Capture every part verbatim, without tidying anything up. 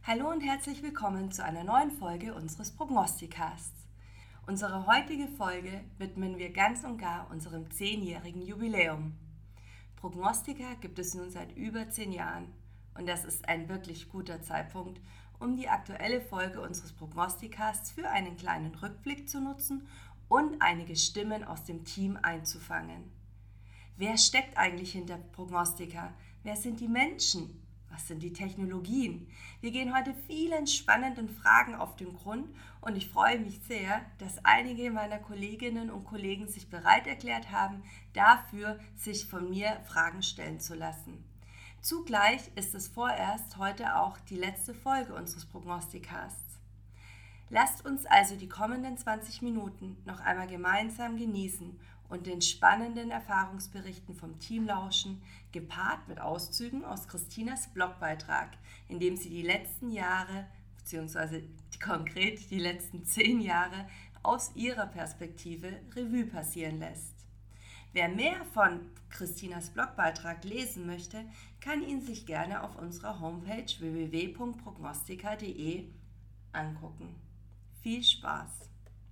Hallo und herzlich willkommen zu einer neuen Folge unseres Prognosticasts. Unsere heutige Folge widmen wir ganz und gar unserem zehnjährigen Jubiläum. Prognostica gibt es nun seit über zehn Jahren und das ist ein wirklich guter Zeitpunkt, um die aktuelle Folge unseres Prognosticasts für einen kleinen Rückblick zu nutzen und einige Stimmen aus dem Team einzufangen. Wer steckt eigentlich hinter Prognostica? Wer sind die Menschen? Was sind die Technologien? Wir gehen heute vielen spannenden Fragen auf den Grund und ich freue mich sehr, dass einige meiner Kolleginnen und Kollegen sich bereit erklärt haben, dafür sich von mir Fragen stellen zu lassen. Zugleich ist es vorerst heute auch die letzte Folge unseres Prognosticasts. Lasst uns also die kommenden zwanzig Minuten noch einmal gemeinsam genießen und den spannenden Erfahrungsberichten vom Team lauschen, gepaart mit Auszügen aus Christinas Blogbeitrag, in dem sie die letzten Jahre, beziehungsweise konkret die letzten zehn Jahre aus ihrer Perspektive Revue passieren lässt. Wer mehr von Christinas Blogbeitrag lesen möchte, kann ihn sich gerne auf unserer Homepage w w w punkt prognostica punkt d e angucken. Viel Spaß!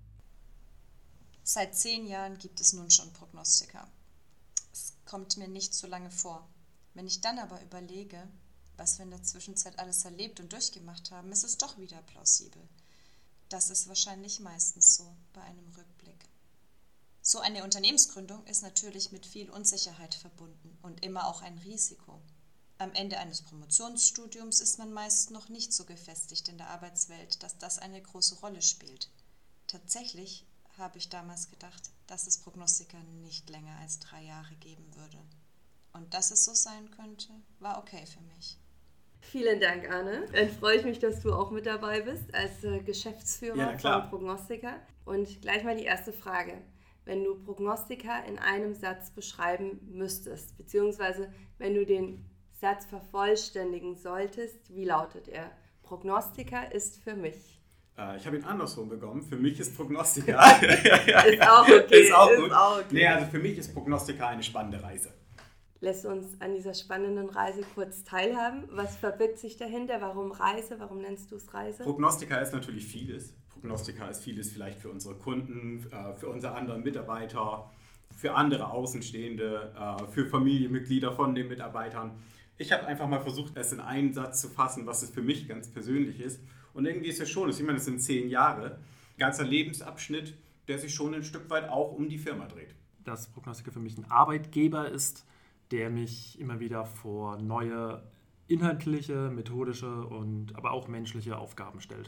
Seit zehn Jahren gibt es nun schon Prognostica. Es kommt mir nicht so lange vor. Wenn ich dann aber überlege, was wir in der Zwischenzeit alles erlebt und durchgemacht haben, ist es doch wieder plausibel. Das ist wahrscheinlich meistens so bei einem Rückblick. So eine Unternehmensgründung ist natürlich mit viel Unsicherheit verbunden und immer auch ein Risiko. Am Ende eines Promotionsstudiums ist man meist noch nicht so gefestigt in der Arbeitswelt, dass das eine große Rolle spielt. Tatsächlich habe ich damals gedacht, dass es Prognostica nicht länger als drei Jahre geben würde. Und dass es so sein könnte, war okay für mich. Vielen Dank, Anne. Dann freue ich mich, dass du auch mit dabei bist als äh, Geschäftsführer ja, von Prognostica. Und gleich mal die erste Frage. Wenn du Prognostica in einem Satz beschreiben müsstest, beziehungsweise wenn du den Satz vervollständigen solltest, wie lautet er? Prognostica ist für mich. Äh, ich habe ihn andersrum bekommen. Für mich ist Prognostica... ist auch okay. Ist auch ist gut. Auch okay. Nee, also für mich ist Prognostica eine spannende Reise. Lässt uns an dieser spannenden Reise kurz teilhaben. Was verbirgt sich dahinter? Warum Reise? Warum nennst du es Reise? Prognostica ist natürlich vieles. Prognostica ist vieles vielleicht für unsere Kunden, für unsere anderen Mitarbeiter, für andere Außenstehende, für Familienmitglieder von den Mitarbeitern. Ich habe einfach mal versucht, es in einen Satz zu fassen, was es für mich ganz persönlich ist. Und irgendwie ist es schon, ich meine, das sind zehn Jahre, ein ganzer Lebensabschnitt, der sich schon ein Stück weit auch um die Firma dreht. Dass Prognostica für mich ein Arbeitgeber ist, der mich immer wieder vor neue inhaltliche, methodische und aber auch menschliche Aufgaben stellt.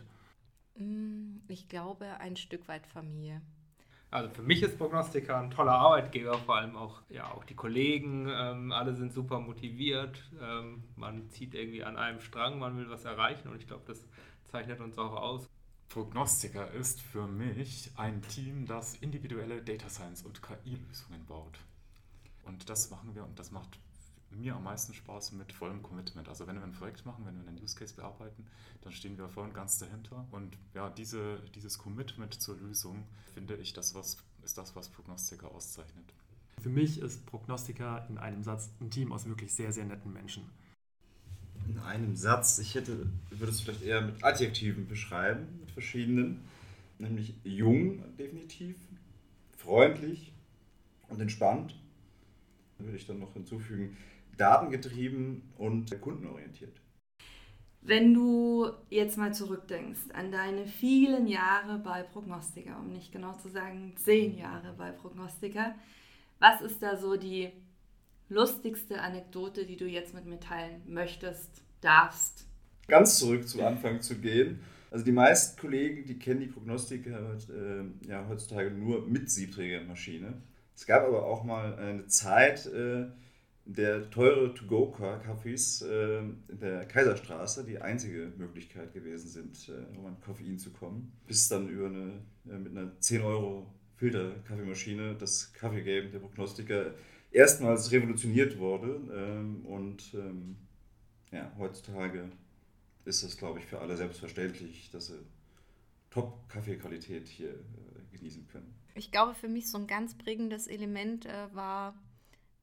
Ich glaube, ein Stück weit Familie. Also für mich ist Prognostica ein toller Arbeitgeber, vor allem auch, ja, auch die Kollegen, ähm, alle sind super motiviert, ähm, man zieht irgendwie an einem Strang, man will was erreichen und ich glaube, das zeichnet uns auch aus. Prognostica ist für mich ein Team, das individuelle Data Science und K I-Lösungen baut. Und das machen wir und das macht mir am meisten Spaß mit vollem Commitment. Also wenn wir ein Projekt machen, wenn wir einen Use Case bearbeiten, dann stehen wir voll und ganz dahinter. Und ja, diese, dieses Commitment zur Lösung, finde ich, das was, ist das, was Prognostica auszeichnet. Für mich ist Prognostica in einem Satz ein Team aus wirklich sehr, sehr netten Menschen. In einem Satz, ich hätte, würde es vielleicht eher mit Adjektiven beschreiben, mit verschiedenen, nämlich jung definitiv, freundlich und entspannt. Würde ich dann noch hinzufügen, datengetrieben und kundenorientiert. Wenn du jetzt mal zurückdenkst an deine vielen Jahre bei Prognostica, um nicht genau zu sagen zehn Jahre bei Prognostica, was ist da so die lustigste Anekdote, die du jetzt mit mir teilen möchtest, darfst? Ganz zurück zum Anfang zu gehen. Also die meisten Kollegen, die kennen die Prognostica äh, ja, heutzutage nur mit Siebträgermaschine. Es gab aber auch mal eine Zeit, äh, in der teure To-Go-Cafés äh, in der Kaiserstraße die einzige Möglichkeit gewesen sind, äh, um an Koffein zu kommen. Bis dann über eine, äh, mit einer zehn Euro Filter-Kaffeemaschine das Kaffeegame der Prognostica erstmals revolutioniert wurde. Ähm, und ähm, ja, heutzutage ist es, glaube ich, für alle selbstverständlich, dass sie Top-Kaffeequalität hier äh, genießen können. Ich glaube, für mich so ein ganz prägendes Element äh, war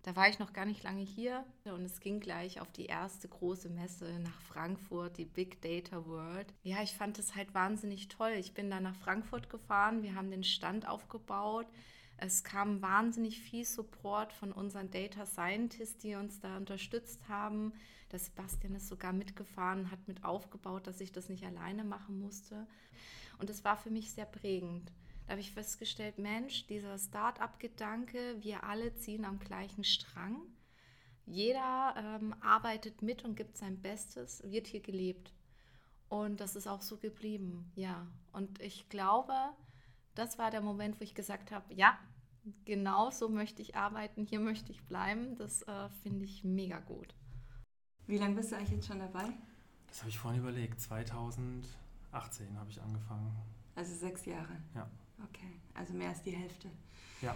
Da war ich noch gar nicht lange hier und es ging gleich auf die erste große Messe nach Frankfurt, die Big Data World. Ja, ich fand es halt wahnsinnig toll. Ich bin da nach Frankfurt gefahren, wir haben den Stand aufgebaut. Es kam wahnsinnig viel Support von unseren Data Scientists, die uns da unterstützt haben. Der Sebastian ist sogar mitgefahren, hat mit aufgebaut, dass ich das nicht alleine machen musste. Und es war für mich sehr prägend. Da habe ich festgestellt, Mensch, dieser Start-up-Gedanke, wir alle ziehen am gleichen Strang. Jeder ähm, arbeitet mit und gibt sein Bestes, wird hier gelebt. Und das ist auch so geblieben, ja. Und ich glaube, das war der Moment, wo ich gesagt habe, ja, genau so möchte ich arbeiten, hier möchte ich bleiben. Das äh, finde ich mega gut. Wie lange bist du eigentlich jetzt schon dabei? Das habe ich vorhin überlegt. zweitausendachtzehn habe ich angefangen. Also sechs Jahre? Ja. Okay, also mehr als die Hälfte. Ja.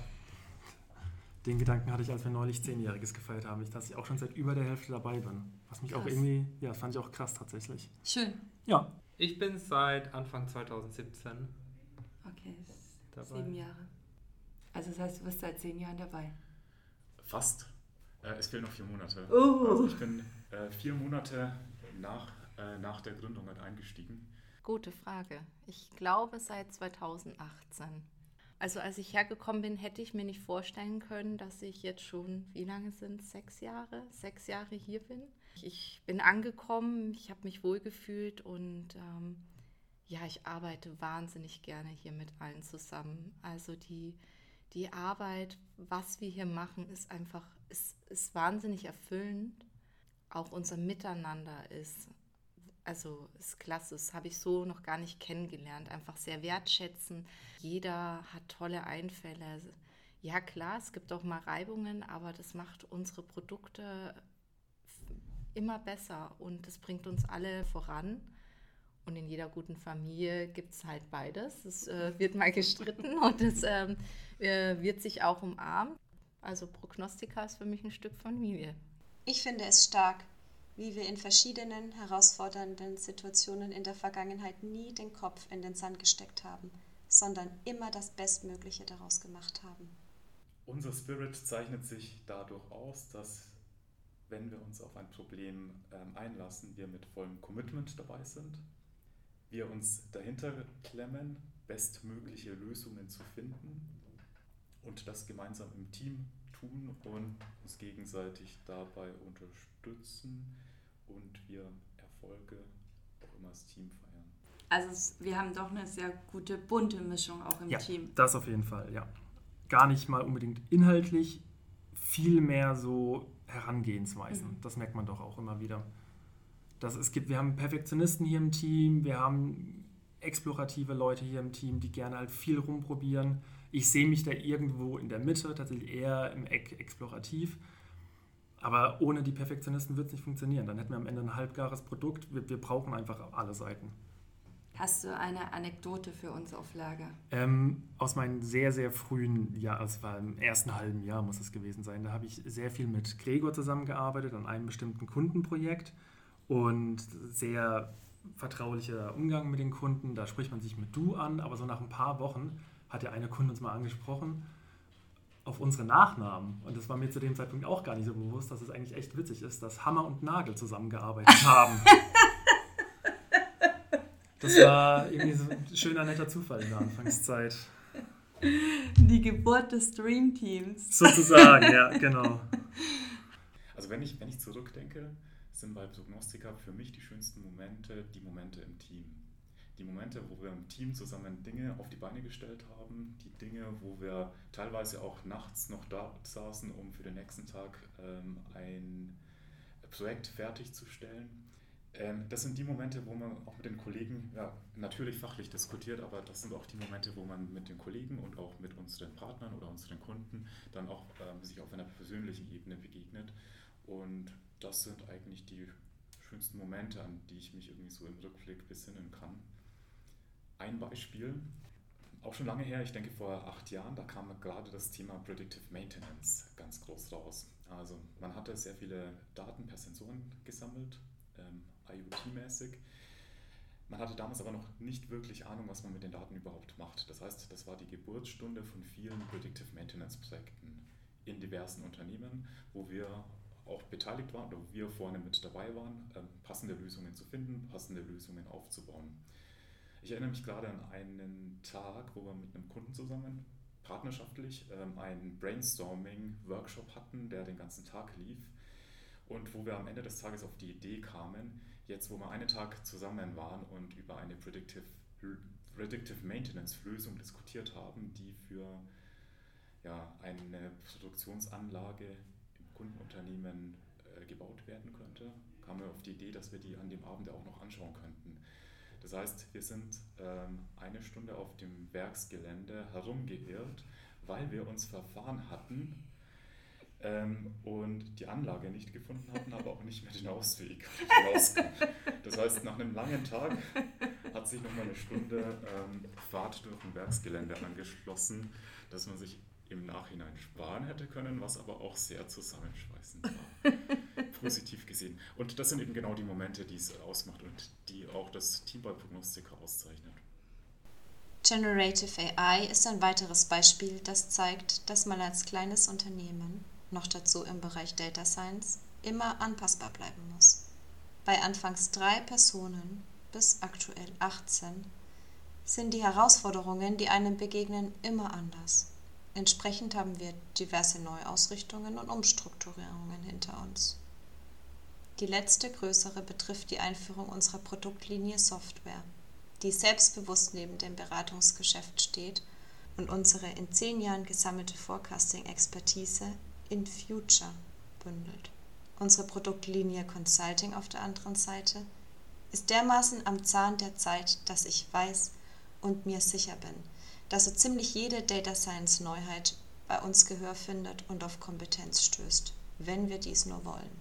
Den Gedanken hatte ich, als wir neulich Zehnjähriges gefeiert haben, dass ich auch schon seit über der Hälfte dabei bin. Was mich krass. Auch irgendwie, ja, fand ich auch krass tatsächlich. Schön. Ja. Ich bin seit Anfang zweitausendsiebzehn Okay, dabei. Sieben Jahre. Also das heißt, du bist seit zehn Jahren dabei? Fast. Äh, es fehlen noch vier Monate. Uh. Also ich bin äh, vier Monate nach, äh, nach der Gründung halt eingestiegen. Gute Frage. Ich glaube seit zweitausendachtzehn. Also als ich hergekommen bin, hätte ich mir nicht vorstellen können, dass ich jetzt schon, wie lange sind es? Sechs Jahre? Sechs Jahre hier bin. Ich bin angekommen, ich habe mich wohlgefühlt und ähm, ja, ich arbeite wahnsinnig gerne hier mit allen zusammen. Also die, die Arbeit, was wir hier machen, ist einfach, ist, ist wahnsinnig erfüllend. Auch unser Miteinander ist Also ist klasse, das habe ich so noch gar nicht kennengelernt. Einfach sehr wertschätzen. Jeder hat tolle Einfälle. Ja klar, es gibt auch mal Reibungen, aber das macht unsere Produkte immer besser und das bringt uns alle voran. Und in jeder guten Familie gibt es halt beides. Es äh, wird mal gestritten und es äh, wird sich auch umarmt. Also Prognostica ist für mich ein Stück Familie. Ich finde es stark, wie wir in verschiedenen herausfordernden Situationen in der Vergangenheit nie den Kopf in den Sand gesteckt haben, sondern immer das Bestmögliche daraus gemacht haben. Unser Spirit zeichnet sich dadurch aus, dass, wenn wir uns auf ein Problem ähm, einlassen, wir mit vollem Commitment dabei sind, wir uns dahinter klemmen, bestmögliche Lösungen zu finden und das gemeinsam im Team tun und uns gegenseitig dabei unterstützen und wir Erfolge auch immer als Team feiern. Also es, wir haben doch eine sehr gute, bunte Mischung auch im ja, Team. Das auf jeden Fall, ja. Gar nicht mal unbedingt inhaltlich, viel mehr so Herangehensweisen. Mhm. Das merkt man doch auch immer wieder. Das, es gibt, wir haben Perfektionisten hier im Team, wir haben explorative Leute hier im Team, die gerne halt viel rumprobieren. Ich sehe mich da irgendwo in der Mitte, tatsächlich eher im Eck explorativ. Aber ohne die Perfektionisten wird es nicht funktionieren. Dann hätten wir am Ende ein halbgares Produkt. Wir, wir brauchen einfach alle Seiten. Hast du eine Anekdote für uns auf Lager? Ähm, aus meinen sehr, sehr frühen Jahren, also es war im ersten halben Jahr muss es gewesen sein, da habe ich sehr viel mit Gregor zusammengearbeitet an einem bestimmten Kundenprojekt und sehr vertraulicher Umgang mit den Kunden. Da spricht man sich mit Du an, aber so nach ein paar Wochen hat der eine Kunde uns mal angesprochen auf unsere Nachnamen. Und das war mir zu dem Zeitpunkt auch gar nicht so bewusst, dass es eigentlich echt witzig ist, dass Hammer und Nagel zusammengearbeitet haben. Das war irgendwie so ein schöner, netter Zufall in der Anfangszeit. Die Geburt des Dream Teams. Sozusagen, ja, genau. Also wenn ich, wenn ich zurückdenke, sind bei Prognostica für mich die schönsten Momente die Momente im Team. Die Momente, wo wir im Team zusammen Dinge auf die Beine gestellt haben, die Dinge, wo wir teilweise auch nachts noch da saßen, um für den nächsten Tag ähm, ein Projekt fertigzustellen. Ähm, das sind die Momente, wo man auch mit den Kollegen, ja, natürlich fachlich diskutiert, aber das sind auch die Momente, wo man mit den Kollegen und auch mit unseren Partnern oder unseren Kunden dann auch ähm, sich auf einer persönlichen Ebene begegnet. Und das sind eigentlich die schönsten Momente, an die ich mich irgendwie so im Rückblick besinnen kann. Ein Beispiel, auch schon lange her, ich denke vor acht Jahren, da kam gerade das Thema Predictive Maintenance ganz groß raus. Also man hatte sehr viele Daten per Sensoren gesammelt, ähm, IoT-mäßig. Man hatte damals aber noch nicht wirklich Ahnung, was man mit den Daten überhaupt macht. Das heißt, das war die Geburtsstunde von vielen Predictive Maintenance Projekten. in diversen Unternehmen, wo wir auch beteiligt waren oder wir vorne mit dabei waren, ähm, passende Lösungen zu finden, passende Lösungen aufzubauen. Ich erinnere mich gerade an einen Tag, wo wir mit einem Kunden zusammen partnerschaftlich ähm, einen Brainstorming-Workshop hatten, der den ganzen Tag lief und wo wir am Ende des Tages auf die Idee kamen, jetzt wo wir einen Tag zusammen waren und über eine Predictive, Predictive Maintenance-Lösung diskutiert haben, die für ja, eine Produktionsanlage im Kundenunternehmen äh, gebaut werden könnte, kamen wir auf die Idee, dass wir die an dem Abend auch noch anschauen könnten. Das heißt, wir sind ähm, eine Stunde auf dem Werksgelände herumgeirrt, weil wir uns verfahren hatten ähm, und die Anlage nicht gefunden hatten, aber auch nicht mehr den Ausweg rauskommen. Das heißt, nach einem langen Tag hat sich nochmal eine Stunde ähm, Fahrt durch ein Werksgelände angeschlossen, dass man sich im Nachhinein sparen hätte können, was aber auch sehr zusammenschweißend war. Positiv gesehen. Und das sind eben genau die Momente, die es ausmacht und die auch das Team bei Prognostica auszeichnet. Generative A I ist ein weiteres Beispiel, das zeigt, dass man als kleines Unternehmen, noch dazu im Bereich Data Science, immer anpassbar bleiben muss. Bei anfangs drei Personen bis aktuell achtzehn sind die Herausforderungen, die einem begegnen, immer anders. Entsprechend haben wir diverse Neuausrichtungen und Umstrukturierungen hinter uns. Die letzte größere betrifft die Einführung unserer Produktlinie Software, die selbstbewusst neben dem Beratungsgeschäft steht und unsere in zehn Jahren gesammelte Forecasting-Expertise in Future bündelt. Unsere Produktlinie Consulting auf der anderen Seite ist dermaßen am Zahn der Zeit, dass ich weiß und mir sicher bin, dass so ziemlich jede Data Science Neuheit bei uns Gehör findet und auf Kompetenz stößt, wenn wir dies nur wollen.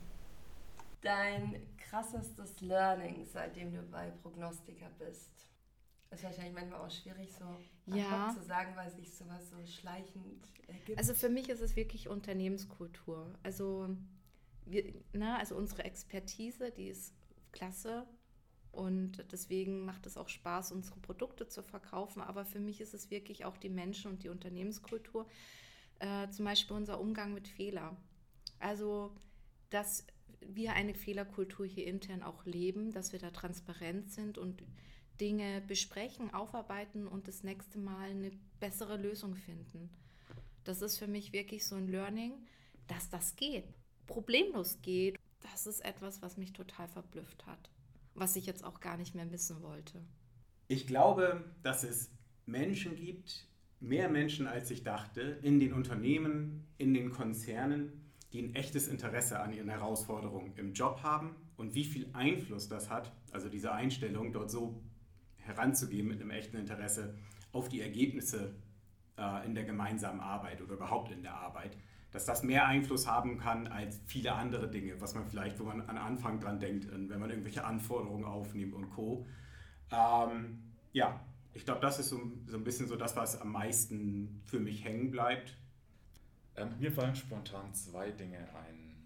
Dein krassestes Learning, seitdem du bei Prognostica bist? Ist wahrscheinlich manchmal auch schwierig, so Ja. zu sagen, weil sich sowas so schleichend ergibt. Also für mich ist es wirklich Unternehmenskultur. Also, wir, na, also unsere Expertise, die ist klasse und deswegen macht es auch Spaß, unsere Produkte zu verkaufen. Aber für mich ist es wirklich auch die Menschen und die Unternehmenskultur. Äh, zum Beispiel unser Umgang mit Fehlern. Also, dass wir eine Fehlerkultur hier intern auch leben, dass wir da transparent sind und Dinge besprechen, aufarbeiten und das nächste Mal eine bessere Lösung finden. Das ist für mich wirklich so ein Learning, dass das geht, problemlos geht. Das ist etwas, was mich total verblüfft hat, was ich jetzt auch gar nicht mehr missen wollte. Ich glaube, dass es Menschen gibt, mehr Menschen als ich dachte, in den Unternehmen, in den Konzernen, die ein echtes Interesse an ihren Herausforderungen im Job haben und wie viel Einfluss das hat, also diese Einstellung, dort so heranzugehen mit einem echten Interesse auf die Ergebnisse äh, in der gemeinsamen Arbeit oder überhaupt in der Arbeit, dass das mehr Einfluss haben kann als viele andere Dinge, was man vielleicht, wo man an Anfang dran denkt, wenn man irgendwelche Anforderungen aufnimmt und Co. Ähm, ja, ich glaube, das ist so, so ein bisschen so das, was am meisten für mich hängen bleibt. Ähm, mir fallen spontan zwei Dinge ein,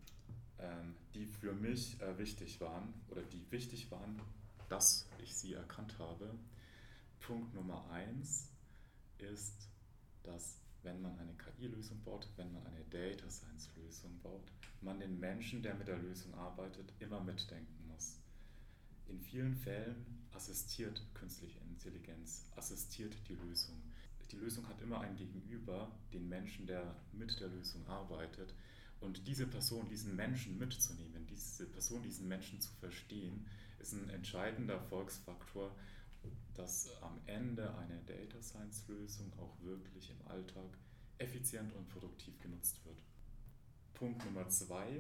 ähm, die für mich äh, wichtig waren oder die wichtig waren, dass ich sie erkannt habe. Punkt Nummer eins ist, dass wenn man eine K I-Lösung baut, wenn man eine Data Science-Lösung baut, man den Menschen, der mit der Lösung arbeitet, immer mitdenken muss. In vielen Fällen assistiert künstliche Intelligenz, assistiert die Lösung. Die Lösung hat immer ein Gegenüber, den Menschen, der mit der Lösung arbeitet. Und diese Person, diesen Menschen mitzunehmen, diese Person, diesen Menschen zu verstehen, ist ein entscheidender Erfolgsfaktor, dass am Ende eine Data Science Lösung auch wirklich im Alltag effizient und produktiv genutzt wird. Punkt Nummer zwei.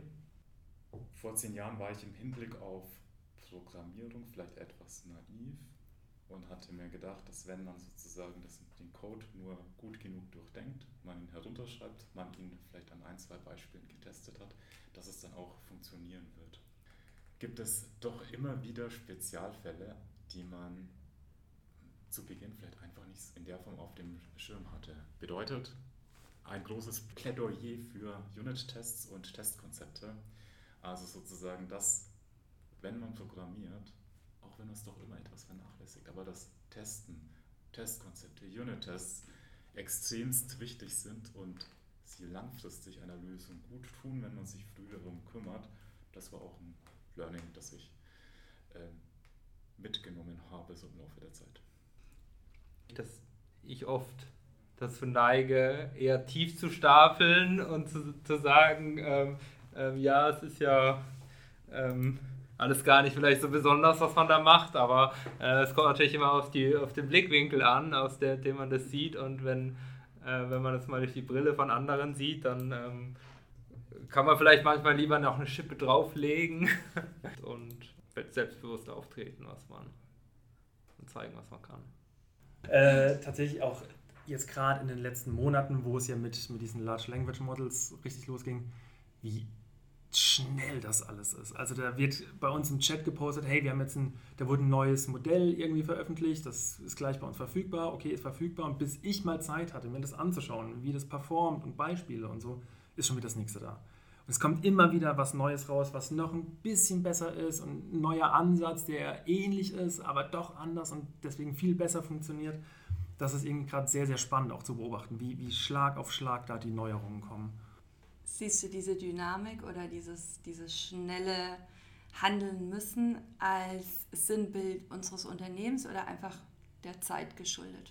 Vor zehn Jahren war ich im Hinblick auf Programmierung vielleicht etwas naiv und hatte mir gedacht, dass wenn man sozusagen das, den Code nur gut genug durchdenkt, man ihn herunterschreibt, man ihn vielleicht an ein, zwei Beispielen getestet hat, dass es dann auch funktionieren wird. Gibt es doch immer wieder Spezialfälle, die man zu Beginn vielleicht einfach nicht in der Form auf dem Schirm hatte. Bedeutet ein großes Plädoyer für Unit-Tests und Testkonzepte. Also sozusagen das, wenn man programmiert, auch wenn es doch immer etwas vernachlässigt, aber das Testen, Testkonzepte, Unit-Tests extremst wichtig sind und sie langfristig einer Lösung gut tun, wenn man sich früh darum kümmert. Das war auch ein Learning, das ich äh, mitgenommen habe so im Laufe der Zeit. Dass ich oft dazu neige, eher tief zu stapeln und zu, zu sagen, ähm, ähm, ja, es ist ja ähm, alles gar nicht vielleicht so besonders, was man da macht, aber äh, es kommt natürlich immer auf, die, auf den Blickwinkel an, aus der, dem man das sieht, und wenn, äh, wenn man das mal durch die Brille von anderen sieht, dann ähm, kann man vielleicht manchmal lieber noch eine Schippe drauflegen und selbstbewusst auftreten, was man und zeigen, was man kann. Äh, tatsächlich auch jetzt gerade in den letzten Monaten, wo es ja mit, mit diesen Large Language Models richtig losging, wie schnell das alles ist. Also da wird bei uns im Chat gepostet, hey, wir haben jetzt ein, da wurde ein neues Modell irgendwie veröffentlicht, das ist gleich bei uns verfügbar, okay, ist verfügbar, und bis ich mal Zeit hatte, mir das anzuschauen, wie das performt und Beispiele und so, ist schon wieder das nächste da. Und es kommt immer wieder was Neues raus, was noch ein bisschen besser ist und ein neuer Ansatz, der ähnlich ist, aber doch anders und deswegen viel besser funktioniert. Das ist irgendwie gerade sehr, sehr spannend auch zu beobachten, wie, wie Schlag auf Schlag da die Neuerungen kommen. Siehst du diese Dynamik oder dieses, dieses schnelle Handeln müssen als Sinnbild unseres Unternehmens oder einfach der Zeit geschuldet?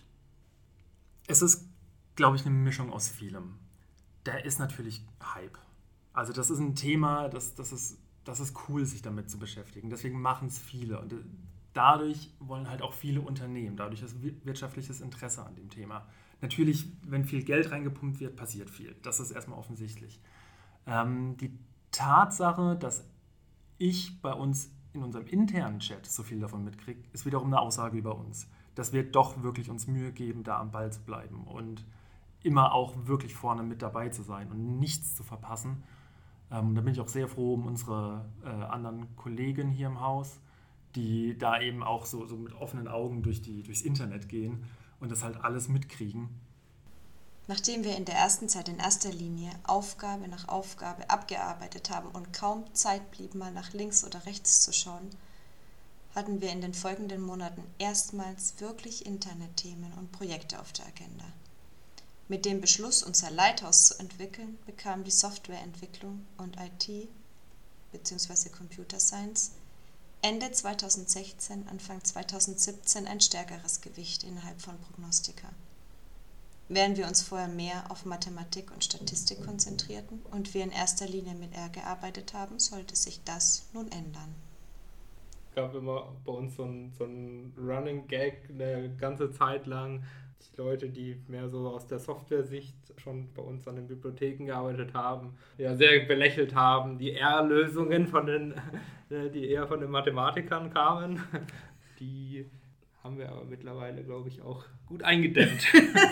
Es ist, glaube ich, eine Mischung aus vielem. Da ist natürlich Hype. Also das ist ein Thema, das, das, ist, das ist cool, sich damit zu beschäftigen. Deswegen machen es viele. Und dadurch wollen halt auch viele Unternehmen, dadurch ist wirtschaftliches Interesse an dem Thema. Natürlich, wenn viel Geld reingepumpt wird, passiert viel. Das ist erstmal offensichtlich. Ähm, die Tatsache, dass ich bei uns in unserem internen Chat so viel davon mitkriege, ist wiederum eine Aussage über uns. Dass wir doch wirklich uns Mühe geben, da am Ball zu bleiben und immer auch wirklich vorne mit dabei zu sein und nichts zu verpassen. Ähm, da bin ich auch sehr froh um unsere äh, anderen Kollegen hier im Haus, die da eben auch so, so mit offenen Augen durch die, durchs Internet gehen und das halt alles mitkriegen. Nachdem wir in der ersten Zeit in erster Linie Aufgabe nach Aufgabe abgearbeitet haben und kaum Zeit blieb, mal nach links oder rechts zu schauen, hatten wir in den folgenden Monaten erstmals wirklich Internetthemen und Projekte auf der Agenda. Mit dem Beschluss, unser Lighthouse zu entwickeln, bekam die Softwareentwicklung und I T bzw. Computer Science Ende zweitausendsechzehn, Anfang zweitausendsiebzehn ein stärkeres Gewicht innerhalb von Prognostica. Während wir uns vorher mehr auf Mathematik und Statistik konzentrierten und wir in erster Linie mit R gearbeitet haben, sollte sich das nun ändern. Es gab immer bei uns so ein, so ein Running Gag eine ganze Zeit lang. Die Leute, die mehr so aus der Software-Sicht schon bei uns an den Bibliotheken gearbeitet haben, ja, sehr belächelt haben, die R-Lösungen, von den, die eher von den Mathematikern kamen, die haben wir aber mittlerweile, glaube ich, auch gut eingedämmt.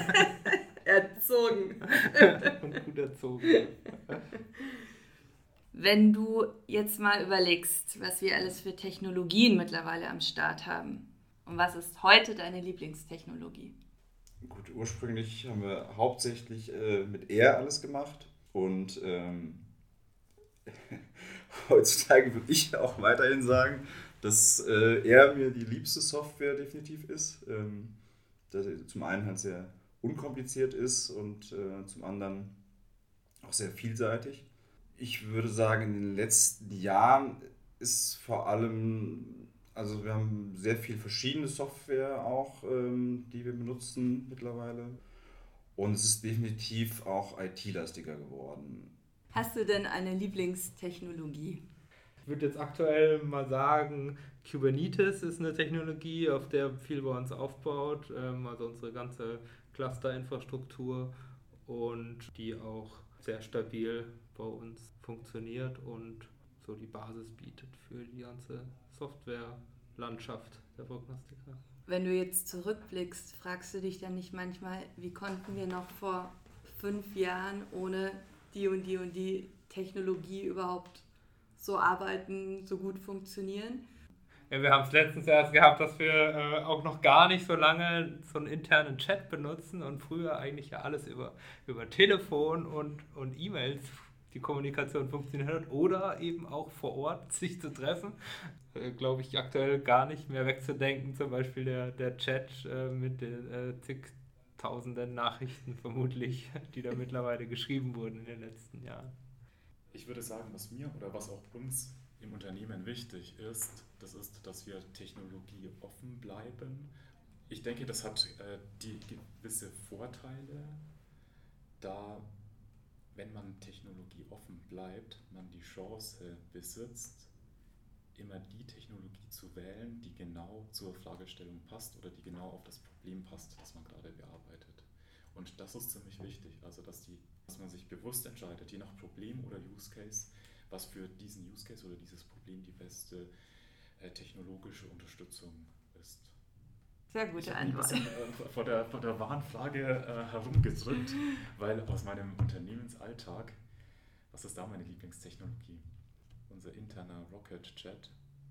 Erzogen. Und gut erzogen. Wenn du jetzt mal überlegst, was wir alles für Technologien mittlerweile am Start haben, und was ist heute deine Lieblingstechnologie? Gut, ursprünglich haben wir hauptsächlich äh, mit R alles gemacht und ähm, heutzutage würde ich auch weiterhin sagen, dass äh, R mir die liebste Software definitiv ist. Ähm, dass sie zum einen halt sehr unkompliziert ist und äh, zum anderen auch sehr vielseitig. Ich würde sagen, in den letzten Jahren ist vor allem, also wir haben sehr viel verschiedene Software auch, ähm, die wir benutzen mittlerweile. Und es ist definitiv auch I T-lastiger geworden. Hast du denn eine Lieblingstechnologie? Ich würde jetzt aktuell mal sagen, Kubernetes ist eine Technologie, auf der viel bei uns aufbaut, ähm, also unsere ganze Cluster-Infrastruktur, und die auch sehr stabil bei uns funktioniert und so die Basis bietet für die ganze Softwarelandschaft der Prognostica. Wenn du jetzt zurückblickst, fragst du dich dann nicht manchmal, wie konnten wir noch vor fünf Jahren ohne die und die und die Technologie überhaupt so arbeiten, so gut funktionieren? Ja, wir haben es letztens erst gehabt, dass wir äh, auch noch gar nicht so lange so einen internen Chat benutzen und früher eigentlich ja alles über, über Telefon und, und E-Mails die Kommunikation funktioniert hat oder eben auch vor Ort sich zu treffen. Äh, Glaube ich aktuell gar nicht mehr wegzudenken, zum Beispiel der, der Chat äh, mit den äh, zig tausenden Nachrichten vermutlich, die da mittlerweile geschrieben wurden in den letzten Jahren. Ich würde sagen, was mir oder was auch uns im Unternehmen wichtig ist, das ist, dass wir Technologie offen bleiben. Ich denke, das hat äh, die gewisse Vorteile, da, wenn man Technologie offen bleibt, man die Chance besitzt, immer die Technologie zu wählen, die genau zur Fragestellung passt oder die genau auf das Problem passt, das man gerade bearbeitet. Und das ist ziemlich wichtig, also dass, die, dass man sich bewusst entscheidet, je nach Problem oder Use Case, was für diesen Use Case oder dieses Problem die beste äh, technologische Unterstützung ist. Sehr gute Antwort. Ich habe ein bisschen äh, vor der, vor der wahren Frage äh, herumgedrückt, weil aus meinem Unternehmensalltag, was ist da meine Lieblingstechnologie? Unser interner Rocket Chat,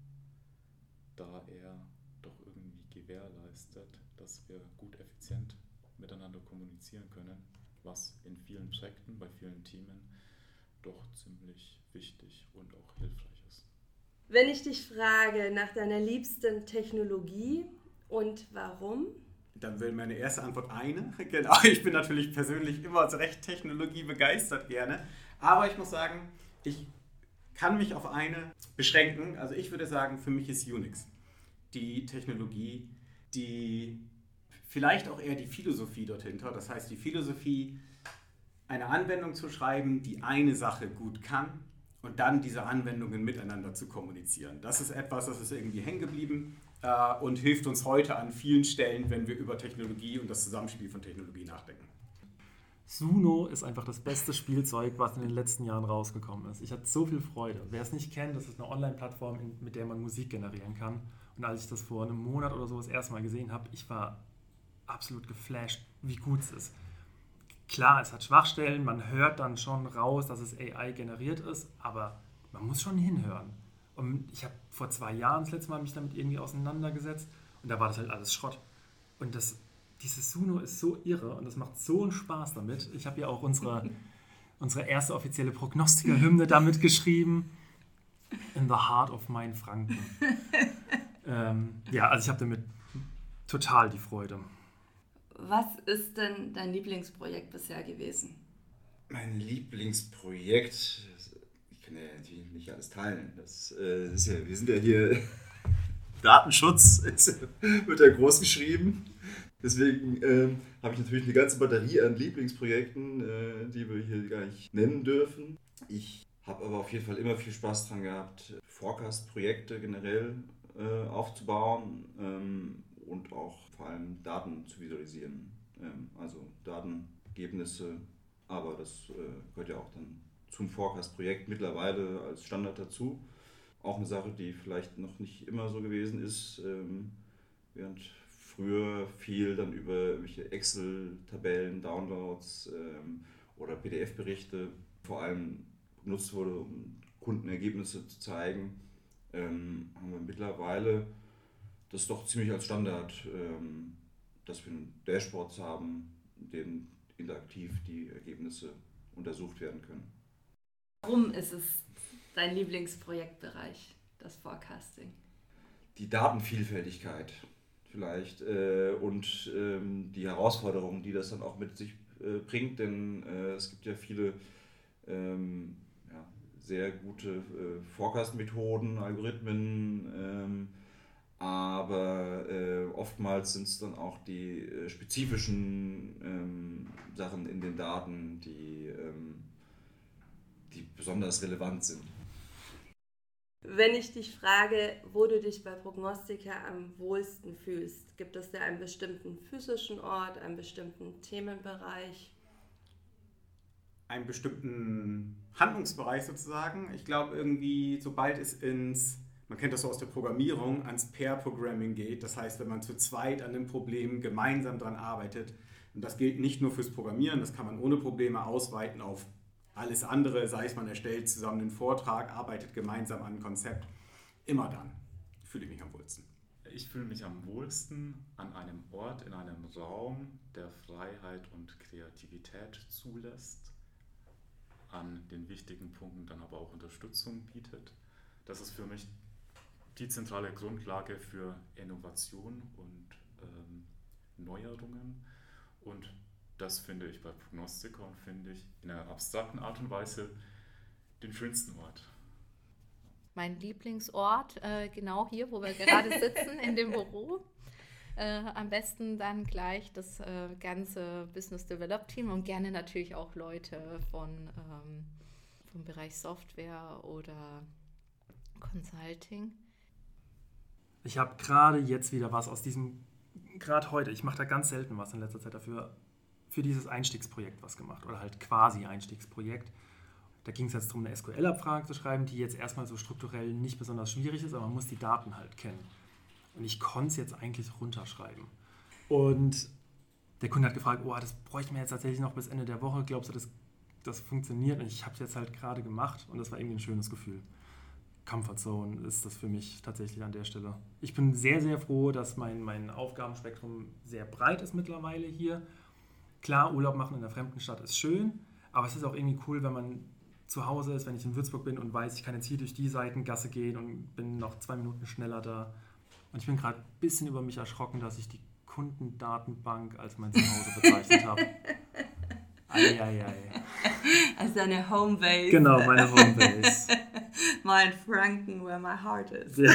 da er doch irgendwie gewährleistet, dass wir gut effizient miteinander kommunizieren können, was in vielen Projekten, bei vielen Themen doch ziemlich wichtig und auch hilfreich ist. Wenn ich dich frage nach deiner liebsten Technologie und warum? Dann wäre meine erste Antwort eine. Genau, ich bin natürlich persönlich immer recht technologiebegeistert gerne. Aber ich muss sagen, ich kann mich auf eine beschränken. Also ich würde sagen, für mich ist Unix die Technologie, die vielleicht auch eher die Philosophie dort hinter. Das heißt, die Philosophie, eine Anwendung zu schreiben, die eine Sache gut kann und dann diese Anwendungen miteinander zu kommunizieren. Das ist etwas, das ist irgendwie hängen geblieben äh, und hilft uns heute an vielen Stellen, wenn wir über Technologie und das Zusammenspiel von Technologie nachdenken. Suno ist einfach das beste Spielzeug, was in den letzten Jahren rausgekommen ist. Ich hatte so viel Freude. Wer es nicht kennt, das ist eine Online-Plattform, mit der man Musik generieren kann. Und als ich das vor einem Monat oder so das erste Mal gesehen habe, ich war absolut geflasht, wie gut es ist. Klar, es hat Schwachstellen, man hört dann schon raus, dass es A I generiert ist, aber man muss schon hinhören. Und ich habe vor zwei Jahren das letzte Mal mich damit irgendwie auseinandergesetzt und da war das halt alles Schrott. Und das, dieses Suno ist so irre und das macht so einen Spaß damit. Ich habe ja auch unsere, unsere erste offizielle Prognostiker-Hymne damit geschrieben. In the heart of Mainfranken. ähm, ja, also ich habe damit total die Freude. Was ist denn dein Lieblingsprojekt bisher gewesen? Mein Lieblingsprojekt, ich kann ja natürlich nicht alles teilen. Das, äh, das ist ja, wir sind ja hier, Datenschutz ist, wird ja groß geschrieben. Deswegen äh, habe ich natürlich eine ganze Batterie an Lieblingsprojekten, äh, die wir hier gar nicht nennen dürfen. Ich habe aber auf jeden Fall immer viel Spaß dran gehabt, Forecast-Projekte generell äh, aufzubauen. Ähm, und auch vor allem Daten zu visualisieren, ähm, also Datenergebnisse, aber das äh, gehört ja auch dann zum Forecast-Projekt mittlerweile als Standard dazu. Auch eine Sache, die vielleicht noch nicht immer so gewesen ist, ähm, während früher viel dann über irgendwelche Excel-Tabellen, Downloads ähm, oder P D F-Berichte vor allem benutzt wurde, um Kundenergebnisse zu zeigen, ähm, haben wir mittlerweile das ist doch ziemlich als Standard, ähm, dass wir Dashboards haben, in denen interaktiv die Ergebnisse untersucht werden können. Warum ist es dein Lieblingsprojektbereich, das Forecasting? Die Datenvielfältigkeit vielleicht äh, und ähm, die Herausforderungen, die das dann auch mit sich äh, bringt, denn äh, es gibt ja viele ähm, ja, sehr gute äh, Forecast-Methoden, Algorithmen, ähm, aber äh, oftmals sind es dann auch die äh, spezifischen ähm, Sachen in den Daten, die, ähm, die besonders relevant sind. Wenn ich dich frage, wo du dich bei Prognostica am wohlsten fühlst, gibt es da einen bestimmten physischen Ort, einen bestimmten Themenbereich? Einen bestimmten Handlungsbereich sozusagen. Ich glaube irgendwie, sobald es ins Man kennt das so aus der Programmierung, ans Pair-Programming geht. Das heißt, wenn man zu zweit an einem Problem gemeinsam daran arbeitet, und das gilt nicht nur fürs Programmieren, das kann man ohne Probleme ausweiten auf alles andere, sei es man erstellt zusammen einen Vortrag, arbeitet gemeinsam an einem Konzept. Immer dann fühle ich mich am wohlsten. Ich fühle mich am wohlsten an einem Ort, in einem Raum, der Freiheit und Kreativität zulässt, an den wichtigen Punkten dann aber auch Unterstützung bietet. Das ist für mich die zentrale Grundlage für Innovation und ähm, Neuerungen. Und das finde ich bei Prognostica und finde ich in einer abstrakten Art und Weise den schönsten Ort. Mein Lieblingsort, äh, genau hier, wo wir gerade sitzen, in dem Büro. Äh, am besten dann gleich das äh, ganze Business Develop Team und gerne natürlich auch Leute von, ähm, vom Bereich Software oder Consulting. Ich habe gerade jetzt wieder was aus diesem, gerade heute, ich mache da ganz selten was in letzter Zeit dafür, für dieses Einstiegsprojekt was gemacht oder halt quasi Einstiegsprojekt. Da ging es jetzt darum, eine S Q L-Abfrage zu schreiben, die jetzt erstmal so strukturell nicht besonders schwierig ist, aber man muss die Daten halt kennen. Und ich konnte es jetzt eigentlich runterschreiben. Und der Kunde hat gefragt, oh, das bräuchten wir jetzt tatsächlich noch bis Ende der Woche. Glaubst du, das, das funktioniert? Und ich habe es jetzt halt gerade gemacht und das war irgendwie ein schönes Gefühl. Comfort Zone ist das für mich tatsächlich an der Stelle. Ich bin sehr, sehr froh, dass mein, mein Aufgabenspektrum sehr breit ist mittlerweile hier. Klar, Urlaub machen in einer fremden Stadt ist schön, aber es ist auch irgendwie cool, wenn man zu Hause ist, wenn ich in Würzburg bin und weiß, ich kann jetzt hier durch die Seitengasse gehen und bin noch zwei Minuten schneller da. Und ich bin gerade ein bisschen über mich erschrocken, dass ich die Kundendatenbank als mein Zuhause bezeichnet habe. Eieiei. Also eine Homebase. Genau, meine Homebase. Mein Franken, where my heart is. Ja.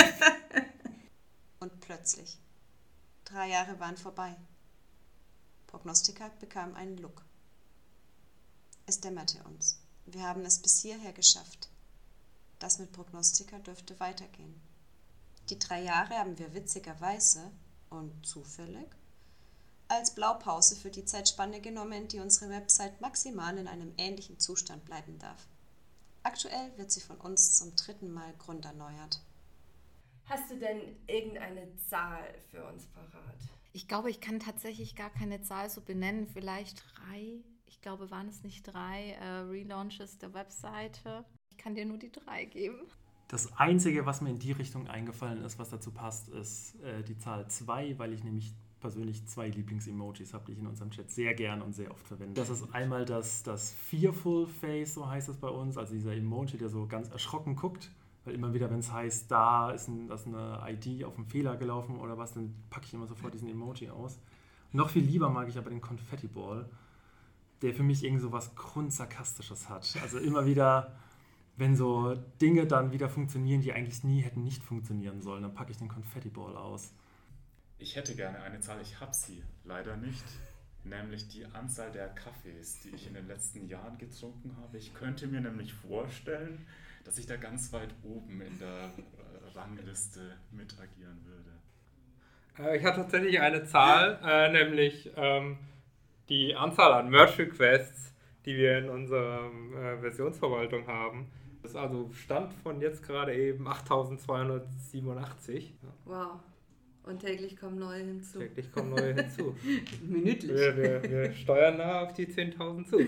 Und plötzlich. Drei Jahre waren vorbei. Prognostica bekam einen Look. Es dämmerte uns. Wir haben es bis hierher geschafft. Das mit Prognostica dürfte weitergehen. Die drei Jahre haben wir witzigerweise und zufällig als Blaupause für die Zeitspanne genommen, die unsere Website maximal in einem ähnlichen Zustand bleiben darf. Aktuell wird sie von uns zum dritten Mal grunderneuert. Hast du denn irgendeine Zahl für uns parat? Ich glaube, ich kann tatsächlich gar keine Zahl so benennen. Vielleicht drei, ich glaube, waren es nicht drei äh, Relaunches der Webseite. Ich kann dir nur die drei geben. Das Einzige, was mir in die Richtung eingefallen ist, was dazu passt, ist äh, die Zahl zwei, weil ich nämlich persönlich zwei Lieblings-Emojis habe, die ich in unserem Chat sehr gern und sehr oft verwende. Das ist einmal das, das Fearful Face, so heißt es bei uns, also dieser Emoji, der so ganz erschrocken guckt, weil immer wieder, wenn es heißt, da ist, ein, da ist eine I D auf einen Fehler gelaufen oder was, dann packe ich immer sofort diesen Emoji aus. Noch viel lieber mag ich aber den Confetti Ball, der für mich irgend so was Grundsarkastisches hat. Also immer wieder, wenn so Dinge dann wieder funktionieren, die eigentlich nie hätten nicht funktionieren sollen, dann packe ich den Confetti Ball aus. Ich hätte gerne eine Zahl, ich habe sie leider nicht, nämlich die Anzahl der Kaffees, die ich in den letzten Jahren getrunken habe. Ich könnte mir nämlich vorstellen, dass ich da ganz weit oben in der Rangliste mit agieren würde. Äh, ich habe tatsächlich eine Zahl, äh, nämlich ähm, die Anzahl an Merge-Requests, die wir in unserer äh, Versionsverwaltung haben. Das ist also Stand von jetzt gerade eben achttausendzweihundertsiebenundachtzig. Wow. Und täglich kommen neue hinzu. Täglich kommen neue hinzu. Minütlich. Wir, wir, wir steuern nah auf die zehntausend zu.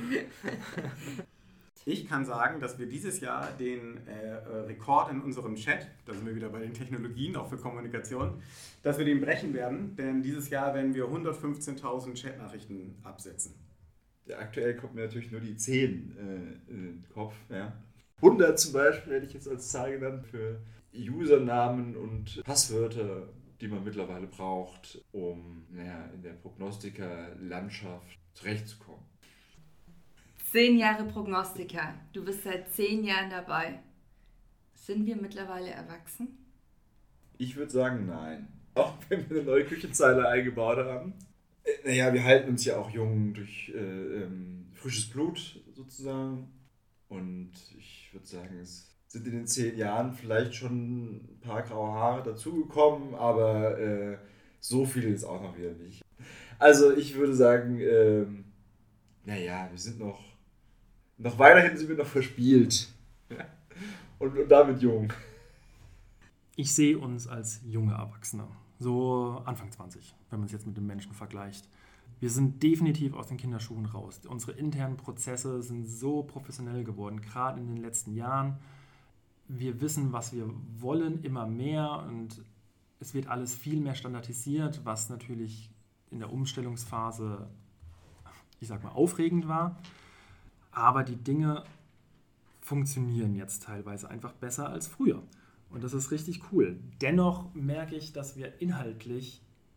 Ich kann sagen, dass wir dieses Jahr den äh, Rekord in unserem Chat, da sind wir wieder bei den Technologien, auch für Kommunikation, dass wir den brechen werden, denn dieses Jahr werden wir hundertfünfzehntausend Chatnachrichten absetzen. Ja, aktuell kommt mir natürlich nur die zehn äh, in den Kopf. Ja. hundert zum Beispiel hätte ich jetzt als Zahl genannt für Usernamen und Passwörter, die man mittlerweile braucht, um naja, in der Prognostika-Landschaft zurechtzukommen. Zehn Jahre Prognostica. Du bist seit zehn Jahren dabei. Sind wir mittlerweile erwachsen? Ich würde sagen, nein. Auch wenn wir eine neue Küchenzeile eingebaut haben. Äh, naja, wir halten uns ja auch jung durch äh, ähm, frisches Blut sozusagen. Und ich würde sagen, es sind in den zehn Jahren vielleicht schon ein paar graue Haare dazugekommen, aber äh, so viel ist auch noch wieder nicht. Also ich würde sagen, ähm, naja, wir sind noch, noch weiterhin sind wir noch verspielt. und, und damit jung. Ich sehe uns als junge Erwachsene, so Anfang zwanzig, wenn man es jetzt mit dem Menschen vergleicht. Wir sind definitiv aus den Kinderschuhen raus. Unsere internen Prozesse sind so professionell geworden, gerade in den letzten Jahren. Wir wissen, was wir wollen, immer mehr und es wird alles viel mehr standardisiert, was natürlich in der Umstellungsphase, ich sag mal, aufregend war. Aber die Dinge funktionieren jetzt teilweise einfach besser als früher. Und das ist richtig cool. Dennoch merke ich, dass wir inhaltlich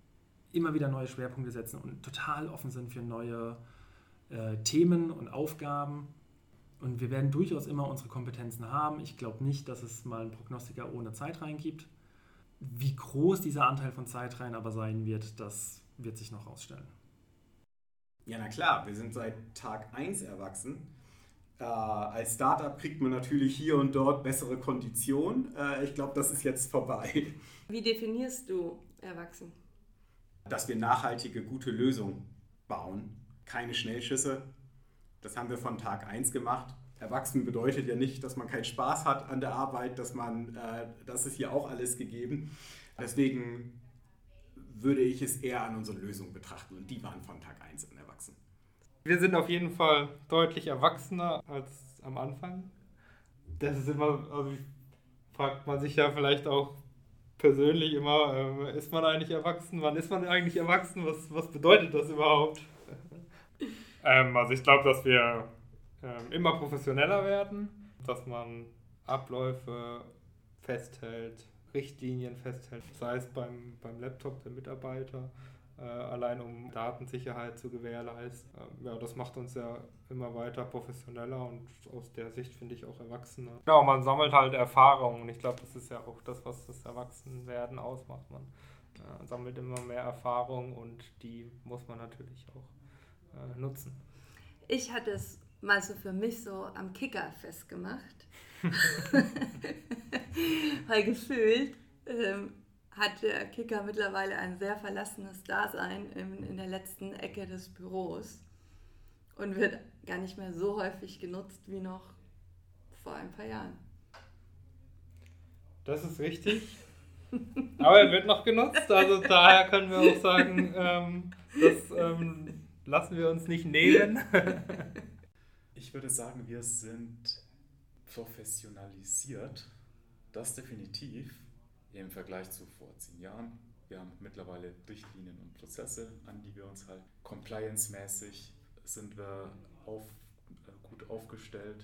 immer wieder neue Schwerpunkte setzen und total offen sind für neue äh, Themen und Aufgaben. Und wir werden durchaus immer unsere Kompetenzen haben. Ich glaube nicht, dass es mal einen Prognostiker ohne Zeitreihen gibt. Wie groß dieser Anteil von Zeitreihen aber sein wird, das wird sich noch rausstellen. Ja, na klar, wir sind seit Tag eins erwachsen. Äh, als Startup kriegt man natürlich hier und dort bessere Konditionen. Äh, ich glaube, das ist jetzt vorbei. Wie definierst du erwachsen? Dass wir nachhaltige, gute Lösungen bauen. Keine Schnellschüsse. Das haben wir von Tag eins gemacht. Erwachsen bedeutet ja nicht, dass man keinen Spaß hat an der Arbeit, dass man, äh, das ist hier auch alles gegeben. Deswegen würde ich es eher an unsere Lösungen betrachten und die waren von Tag eins an Erwachsen. Wir sind auf jeden Fall deutlich erwachsener als am Anfang. Das ist immer, also fragt man sich ja vielleicht auch persönlich immer, äh, ist man eigentlich erwachsen? Wann ist man eigentlich erwachsen? Was, was bedeutet das überhaupt? ähm, also ich glaube, dass wir ähm, immer professioneller werden, dass man Abläufe festhält, Richtlinien festhält, sei es beim, beim Laptop der Mitarbeiter, äh, allein um Datensicherheit zu gewährleisten. Ähm, ja, das macht uns ja immer weiter professioneller und aus der Sicht finde ich auch erwachsener. Genau, man sammelt halt Erfahrungen und ich glaube, das ist ja auch das, was das Erwachsenwerden ausmacht. Man äh, sammelt immer mehr Erfahrung und die muss man natürlich auch äh, nutzen. Ich hatte es mal so für mich so am Kicker festgemacht. Weil gefühlt ähm, hat der Kicker mittlerweile ein sehr verlassenes Dasein in, in der letzten Ecke des Büros und wird gar nicht mehr so häufig genutzt wie noch vor ein paar Jahren. Das ist richtig. Aber er wird noch genutzt, also daher können wir auch sagen, ähm, das ähm, lassen wir uns nicht nehmen. Ich würde sagen, wir sind professionalisiert, das definitiv im Vergleich zu vor zehn Jahren. Wir haben mittlerweile Richtlinien und Prozesse, an die wir uns halt compliance-mäßig sind wir auf, äh, gut aufgestellt.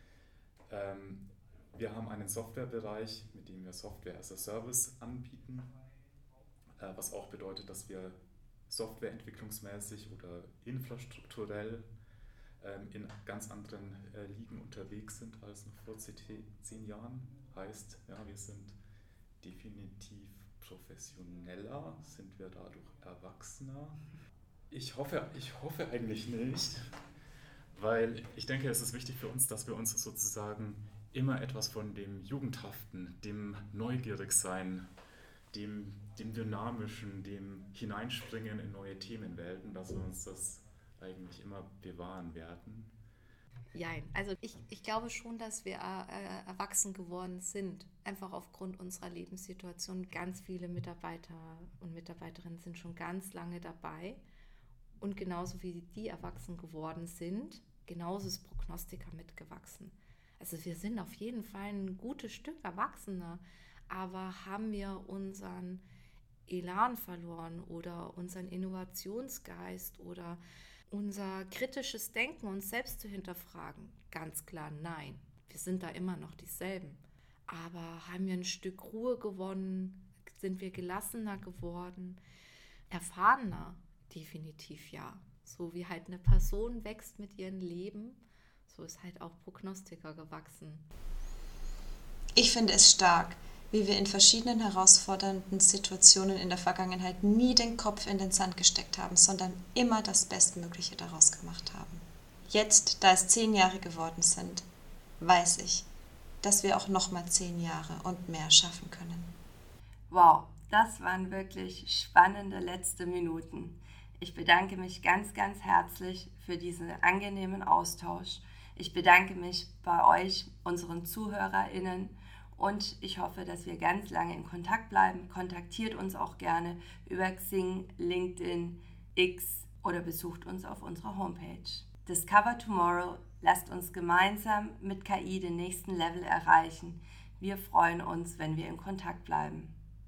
Ähm, wir haben einen Softwarebereich, mit dem wir Software as a Service anbieten, äh, was auch bedeutet, dass wir softwareentwicklungsmäßig oder infrastrukturell in ganz anderen äh, Ligen unterwegs sind als noch vor zehn Jahren. Heißt, ja, wir sind definitiv professioneller, sind wir dadurch erwachsener. Ich hoffe, ich hoffe eigentlich nicht, weil ich denke, es ist wichtig für uns, dass wir uns sozusagen immer etwas von dem Jugendhaften, dem Neugierigsein, dem, dem Dynamischen, dem Hineinspringen in neue Themenwelten, dass wir uns das eigentlich immer bewahren werden. Jein, also ich, ich glaube schon, dass wir äh, erwachsen geworden sind, einfach aufgrund unserer Lebenssituation. Ganz viele Mitarbeiter und Mitarbeiterinnen sind schon ganz lange dabei und genauso wie die erwachsen geworden sind, genauso ist Prognostica mitgewachsen. Also wir sind auf jeden Fall ein gutes Stück erwachsener, aber haben wir unseren Elan verloren oder unseren Innovationsgeist oder unser kritisches Denken, uns selbst zu hinterfragen? Ganz klar nein. Wir sind da immer noch dieselben. Aber haben wir ein Stück Ruhe gewonnen? Sind wir gelassener geworden? Erfahrener? Definitiv ja. So wie halt eine Person wächst mit ihrem Leben, so ist halt auch Prognostica gewachsen. Ich finde es stark, wie wir in verschiedenen herausfordernden Situationen in der Vergangenheit nie den Kopf in den Sand gesteckt haben, sondern immer das Bestmögliche daraus gemacht haben. Jetzt, da es zehn Jahre geworden sind, weiß ich, dass wir auch nochmal zehn Jahre und mehr schaffen können. Wow, das waren wirklich spannende letzte Minuten. Ich bedanke mich ganz, ganz herzlich für diesen angenehmen Austausch. Ich bedanke mich bei euch, unseren ZuhörerInnen, und ich hoffe, dass wir ganz lange in Kontakt bleiben. Kontaktiert uns auch gerne über Xing, LinkedIn, X oder besucht uns auf unserer Homepage. Discover Tomorrow, lasst uns gemeinsam mit K I den nächsten Level erreichen. Wir freuen uns, wenn wir in Kontakt bleiben.